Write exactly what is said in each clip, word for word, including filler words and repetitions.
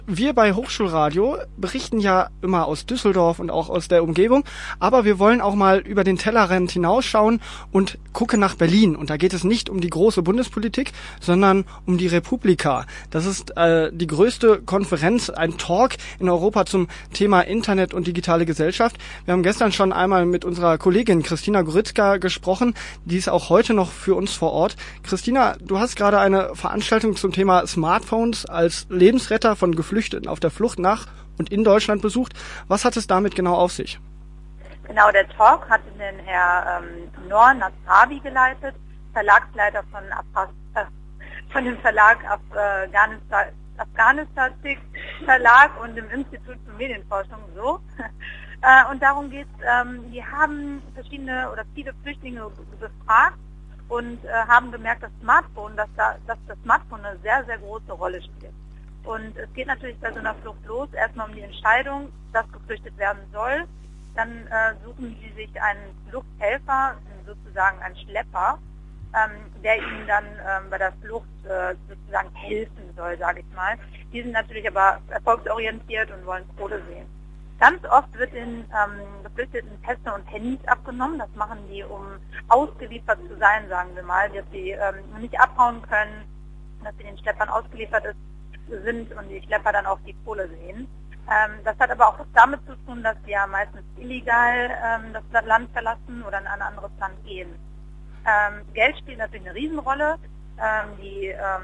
Wir bei Hochschulradio berichten ja immer aus Düsseldorf und auch aus der Umgebung, aber wir wollen auch mal über den Tellerrand hinausschauen und gucken nach Berlin. Und da geht es nicht um die große Bundespolitik, sondern um die Republika. Das ist äh, die größte Konferenz, ein Talk in Europa zum Thema Internet und digitale Gesellschaft. Wir haben gestern schon einmal mit unserer Kollegin Christina Goritzka gesprochen, die ist auch heute noch für uns vor Ort. Christina, du hast gerade eine Veranstaltung zum Thema Smartphones als Lebensretter von Geflüchteten auf der Flucht nach und in Deutschland besucht. Was hat es damit genau auf sich? Genau, der Talk hat den Herr ähm, Noor Nasrawi geleitet, Verlagsleiter von, Afras, äh, von dem Verlag Afghanistan, Afghanistan Verlag und dem Institut für Medienforschung so. äh, und darum geht es, ähm, die haben verschiedene oder viele Flüchtlinge befragt und äh, haben bemerkt, dass Smartphone, dass, da, dass das Smartphone eine sehr, sehr große Rolle spielt. Und es geht natürlich bei so einer Flucht los, erstmal um die Entscheidung, dass geflüchtet werden soll. Dann äh, suchen sie sich einen Fluchthelfer, sozusagen einen Schlepper, ähm, der ihnen dann ähm, bei der Flucht äh, sozusagen helfen soll, sage ich mal. Die sind natürlich aber erfolgsorientiert und wollen Kohle sehen. Ganz oft wird den ähm, Geflüchteten Pässe und Handys abgenommen. Das machen die, um ausgeliefert zu sein, sagen wir mal, dass sie ähm, nicht abhauen können, dass sie den Schleppern ausgeliefert ist. sind und die Schlepper dann auch die Kohle sehen. Ähm, das hat aber auch was damit zu tun, dass sie ja meistens illegal ähm, das Land verlassen oder in ein anderes Land gehen. Ähm, Geld spielt natürlich eine Riesenrolle. Ähm, die ähm,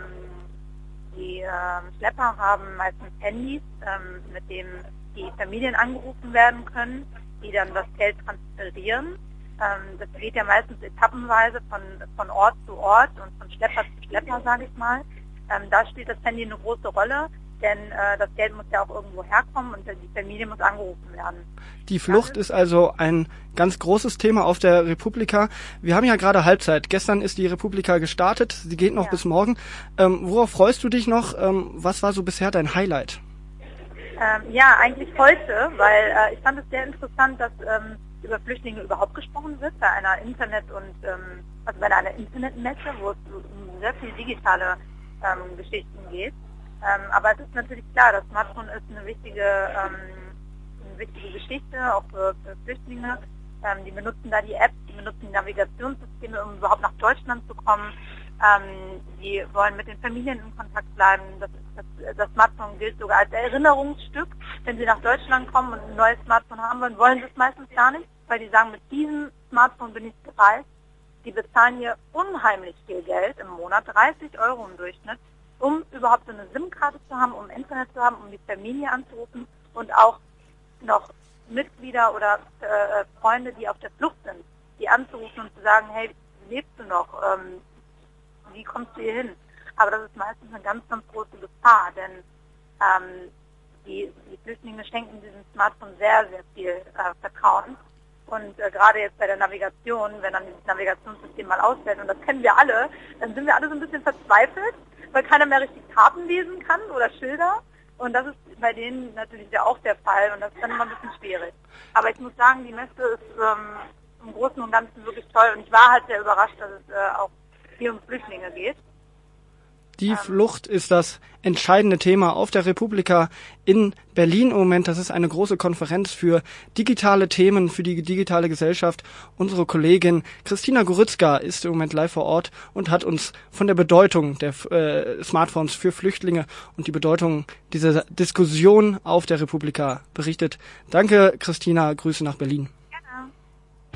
die ähm, Schlepper haben meistens Handys, ähm, mit denen die Familien angerufen werden können, die dann das Geld transferieren. Ähm, das geht ja meistens etappenweise von, von Ort zu Ort und von Schlepper zu Schlepper, sage ich mal. Ähm, da spielt das Handy eine große Rolle, denn äh, das Geld muss ja auch irgendwo herkommen und die Familie muss angerufen werden. Die Flucht ist also ein ganz großes Thema auf der Republika. Wir haben ja gerade Halbzeit. Gestern ist die Republika gestartet. Sie geht noch ja. bis morgen. Ähm, worauf freust du dich noch? Ähm, was war so bisher dein Highlight? Ähm, ja, eigentlich heute, weil äh, ich fand es sehr interessant, dass ähm, über Flüchtlinge überhaupt gesprochen wird bei einer Internet- und ähm, also bei einer Internetmesse, wo es um sehr viel digitale Ähm, Geschichten geht. Ähm, aber es ist natürlich klar, das Smartphone ist eine wichtige, ähm, eine wichtige Geschichte, auch für, für Flüchtlinge. Ähm, die benutzen da die Apps, die benutzen die Navigationssysteme, um überhaupt nach Deutschland zu kommen. Ähm, die wollen mit den Familien in Kontakt bleiben. Das, das, das Smartphone gilt sogar als Erinnerungsstück. Wenn sie nach Deutschland kommen und ein neues Smartphone haben wollen, wollen sie es meistens gar nicht, weil die sagen, mit diesem Smartphone bin ich gereist. Die bezahlen hier unheimlich viel Geld im Monat, dreißig Euro im Durchschnitt, um überhaupt so eine SIM-Karte zu haben, um Internet zu haben, um die Familie anzurufen und auch noch Mitglieder oder äh, Freunde, die auf der Flucht sind, die anzurufen und zu sagen, hey, lebst du noch? Ähm, wie kommst du hier hin? Aber das ist meistens eine ganz, ganz große Gefahr, denn ähm, die, die Flüchtlinge schenken diesem Smartphone sehr, sehr viel äh, Vertrauen. Und äh, gerade jetzt bei der Navigation, wenn dann dieses Navigationssystem mal ausfällt, und das kennen wir alle, dann sind wir alle so ein bisschen verzweifelt, weil keiner mehr richtig Karten lesen kann oder Schilder. Und das ist bei denen natürlich ja auch der Fall und das ist dann immer ein bisschen schwierig. Aber ich muss sagen, die Messe ist ähm, im Großen und Ganzen wirklich toll und ich war halt sehr überrascht, dass es äh, auch hier um Flüchtlinge geht. Die Flucht ist das entscheidende Thema auf der Republika in Berlin im Moment. Das ist eine große Konferenz für digitale Themen, für die digitale Gesellschaft. Unsere Kollegin Christina Goritzka ist im Moment live vor Ort und hat uns von der Bedeutung der äh, Smartphones für Flüchtlinge und die Bedeutung dieser Diskussion auf der Republika berichtet. Danke, Christina. Grüße nach Berlin.